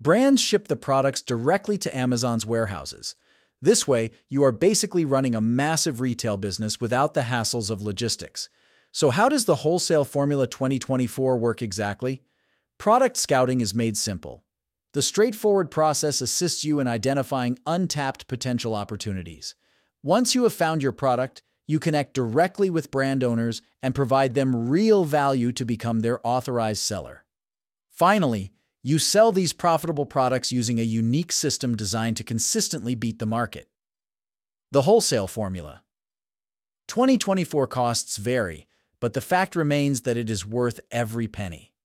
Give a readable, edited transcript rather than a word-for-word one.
Brands ship the products directly to Amazon's warehouses. This way, you are basically running a massive retail business without the hassles of logistics. So how does the Wholesale Formula 2024 work exactly? Product scouting is made simple. The straightforward process assists you in identifying untapped potential opportunities. Once you have found your product, you connect directly with brand owners and provide them real value to become their authorized seller. Finally, you sell these profitable products using a unique system designed to consistently beat the market. The Wholesale Formula. 2024 costs vary, but the fact remains that it is worth every penny.